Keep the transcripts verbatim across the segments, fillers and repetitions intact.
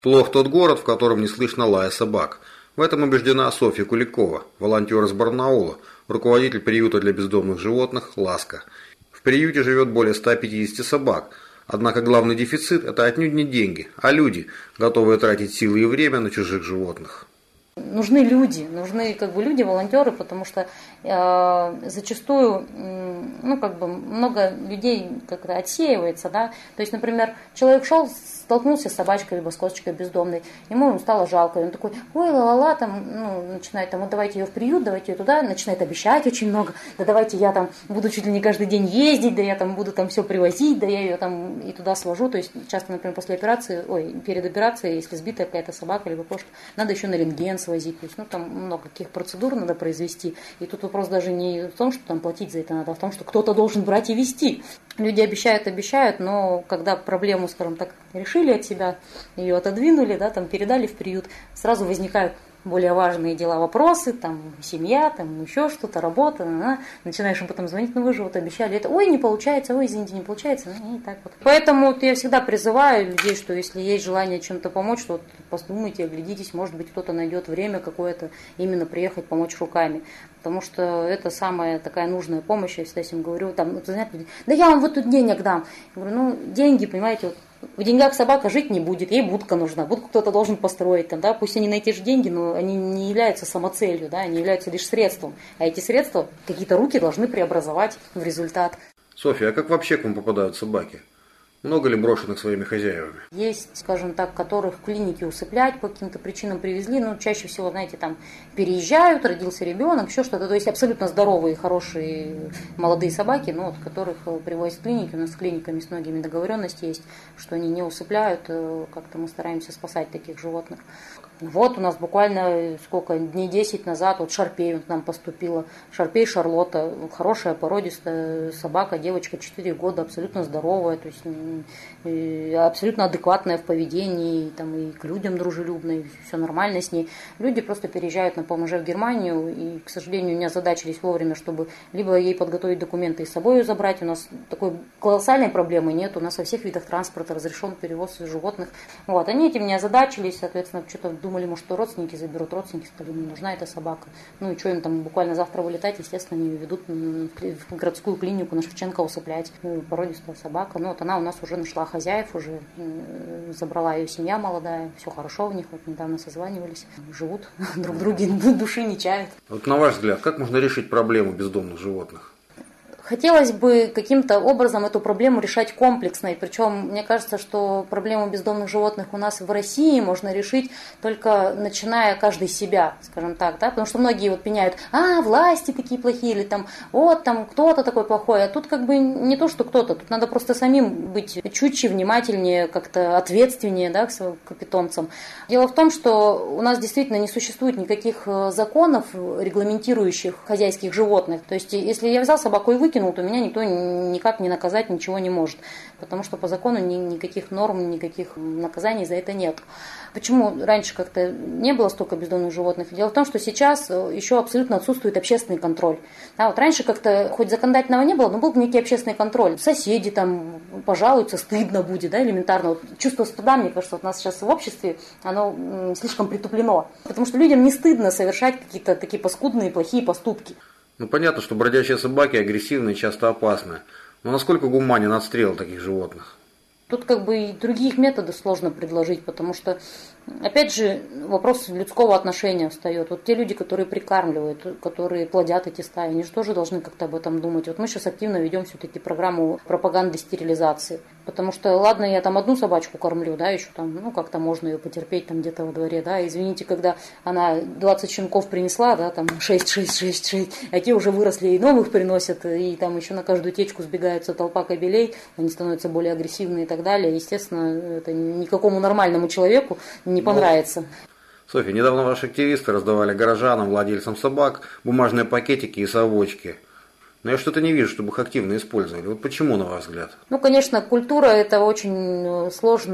Плох тот город, в котором не слышно лая собак. В этом убеждена Софья Куликова, волонтер из Барнаула, руководитель приюта для бездомных животных «Ласка». В приюте живет более ста пятидесяти собак. Однако главный дефицит – это отнюдь не деньги, а люди, готовые тратить силы и время на чужих животных. Нужны люди, нужны как бы люди, волонтеры, потому что э, зачастую э, ну, как бы много людей как-то отсеивается, да. То есть, например, человек шел, столкнулся с собачкой либо с кошечкой бездомной, ему стало жалко, и он такой, ой, ла-ла-ла, там, ну, начинает там, вот давайте ее в приют, давайте ее туда, начинает обещать очень много, да давайте я там буду чуть ли не каждый день ездить, да я там буду там все привозить, да я ее там и туда свожу. То есть часто, например, после операции, ой, перед операцией, если сбитая какая-то собака либо кошка, надо еще на рентген свозить, то есть, ну, там много каких процедур надо произвести, и тут вопрос даже не в том, что там платить за это надо, а в том, что кто-то должен брать и вести. Люди обещают, обещают, но когда проблему, скажем так, решили от себя, ее отодвинули, да, там передали в приют, сразу возникают более важные дела, вопросы, там, семья, там, еще что-то, работа, на, на. Начинаешь им потом звонить, ну вы же вот обещали это, ой, не получается, ой, извините, не получается, ну, и так вот. Поэтому вот я всегда призываю людей, что если есть желание чем-то помочь, то вот подумайте, оглядитесь, может быть, кто-то найдет время какое-то именно приехать помочь руками. Потому что это самая такая нужная помощь, я всегда всем говорю, там, ну, знаете, да я вам вот тут денег дам. Я говорю, ну, деньги, понимаете, вот, в деньгах собака жить не будет, ей будка нужна, будку кто-то должен построить, там, да, пусть они на эти же деньги, но они не являются самоцелью, да, они являются лишь средством, а эти средства какие-то руки должны преобразовать в результат. Софья, а как вообще к вам попадают собаки? Много ли брошенных своими хозяевами? Есть, скажем так, которых в клинике усыплять по каким-то причинам привезли, но чаще всего, знаете, там переезжают, родился ребенок, еще что-то, то есть абсолютно здоровые, хорошие молодые собаки, но вот, которых привозят в клиники, у нас с клиниками с многими договоренности есть, что они не усыпляют, как-то мы стараемся спасать таких животных. Вот у нас буквально сколько, дней десять назад, вот Шарпей к нам поступила, Шарпей Шарлотта, хорошая породистая собака, девочка, четыре года, абсолютно здоровая, то есть абсолютно адекватная в поведении, там, и к людям дружелюбная, и все нормально с ней. Люди просто переезжают на ПМЖ в Германию, и, к сожалению, не озадачились вовремя, чтобы либо ей подготовить документы и с собой ее забрать, у нас такой колоссальной проблемы нет, у нас во всех видах транспорта разрешен перевоз животных. Вот, они этим не озадачились, соответственно, что-то думали, может, что родственники заберут, родственники сказали, не нужна эта собака. Ну и что им там буквально завтра вылетать, естественно, они ее ведут в городскую клинику на Шевченко усыплять. Ну, породистая собака. Ну вот она у нас уже нашла хозяев, уже забрала ее семья молодая, все хорошо у них, вот недавно созванивались, живут, друг друге души не чают. Вот на ваш взгляд, как можно решить проблему бездомных животных? Хотелось бы каким-то образом эту проблему решать комплексно, и причем мне кажется, что проблему бездомных животных у нас в России можно решить только начиная каждый с себя, скажем так, да, потому что многие вот пеняют, а, власти такие плохие, или там, вот там кто-то такой плохой, а тут как бы не то, что кто-то, тут надо просто самим быть чутче, внимательнее, как-то ответственнее, да, к своим питомцам. Дело в том, что у нас действительно не существует никаких законов, регламентирующих хозяйских животных, то есть если я взял собаку и выкинул, то меня никто никак не наказать ничего не может, потому что по закону ни, никаких норм, никаких наказаний за это нет. Почему раньше как-то не было столько бездомных животных? Дело в том, что сейчас еще абсолютно отсутствует общественный контроль. Да, вот раньше как-то хоть законодательного не было, но был некий общественный контроль. Соседи там пожалуются, стыдно будет, да, элементарно. Вот чувство стыда, мне кажется, вот у нас сейчас в обществе, оно слишком притуплено, потому что людям не стыдно совершать какие-то такие паскудные, плохие поступки. Ну, понятно, что бродячие собаки агрессивны и часто опасны. Но насколько гуманен отстрел таких животных? Тут как бы и других методов сложно предложить, потому что, опять же, вопрос людского отношения встает. Вот те люди, которые прикармливают, которые плодят эти стаи, они же тоже должны как-то об этом думать. Вот мы сейчас активно ведем все-таки программу пропаганды стерилизации. Потому что, ладно, я там одну собачку кормлю, да, еще там, ну, как-то можно ее потерпеть там где-то во дворе, да, извините, когда она двадцать щенков принесла, да, там шесть, шесть, шесть, шесть, а те уже выросли и новых приносят, и там еще на каждую течку сбегается толпа кобелей, они становятся более агрессивные и так далее. Естественно, это никакому нормальному человеку не понравится. Софья, недавно ваши активисты раздавали горожанам, владельцам собак, бумажные пакетики и совочки. Но я что-то не вижу, чтобы их активно использовали. Вот почему, на ваш взгляд? Ну, конечно, культура – это очень сложно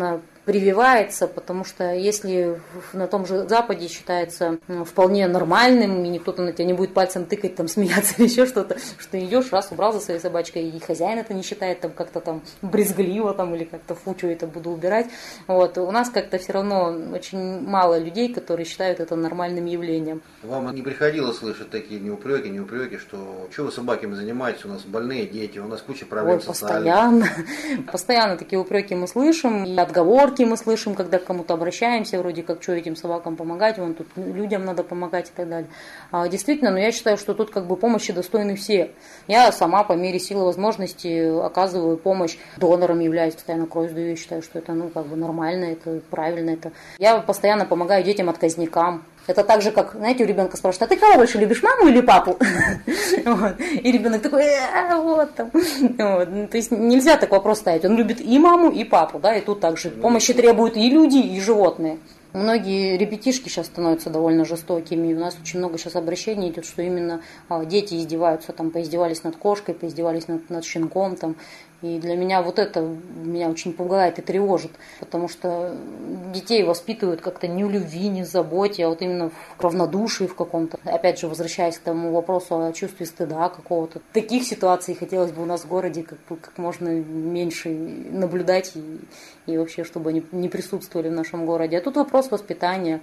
прививается, потому что если на том же Западе считается вполне нормальным, и никто-то на тебя не будет пальцем тыкать, там, смеяться или еще что-то, что ты идешь, раз убрал за своей собачкой, и хозяин это не считает там как-то там брезгливо там, или как-то фу, что это буду убирать. Вот. У нас как-то все равно очень мало людей, которые считают это нормальным явлением. Вам не приходилось слышать такие не упреки, не упреки, что что вы собаками занимаетесь, у нас больные дети, у нас куча проблем социальных. Постоянно. Постоянно такие упреки мы слышим, и отговорки мы слышим, когда к кому-то обращаемся, вроде как, что этим собакам помогать, вон тут людям надо помогать и так далее. А, действительно, но я считаю, что тут как бы помощи достойны все. Я сама по мере силы возможности оказываю помощь, донором являюсь, постоянно кровь сдаю, я считаю, что это ну как бы нормально, это правильно. Это. Я постоянно помогаю детям-отказникам. Это так же, как, знаете, у ребенка спрашивают, а ты кого больше любишь, маму или папу? И ребенок такой, вот там. То есть нельзя так вопрос ставить. Он любит и маму, и папу, да, и тут также помощи требуют и люди, и животные. Многие ребятишки сейчас становятся довольно жестокими, и у нас очень много сейчас обращений идет, что именно а, дети издеваются, там, поиздевались над кошкой, поиздевались над, над щенком, там, и для меня вот это меня очень пугает и тревожит, потому что детей воспитывают как-то не в любви, не в заботе, а вот именно в равнодушии в каком-то. Опять же, возвращаясь к тому вопросу о чувстве стыда какого-то. Таких ситуаций хотелось бы у нас в городе как, как можно меньше наблюдать и, и вообще, чтобы они не присутствовали в нашем городе. А тут вопрос воспитания.